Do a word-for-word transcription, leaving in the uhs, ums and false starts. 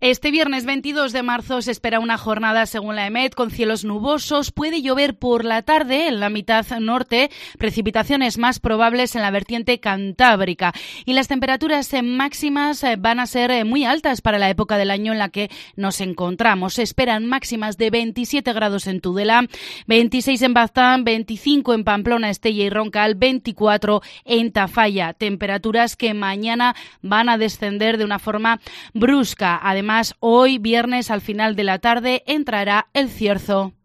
Este viernes veintidós de marzo se espera una jornada, según la EMET, con cielos nubosos. Puede llover por la tarde en la mitad norte, precipitaciones más probables en la vertiente cantábrica. Y las temperaturas máximas van a ser muy altas para la época del año en la que nos encontramos. Se esperan máximas de veintisiete grados en Tudela, veintiséis en Baztán, veinticinco en Pamplona, Estella y Roncal, veinticuatro en Tafalla. Temperaturas que mañana van a descender de una forma brusca. Además, hoy, viernes, al final de la tarde, entrará el cierzo.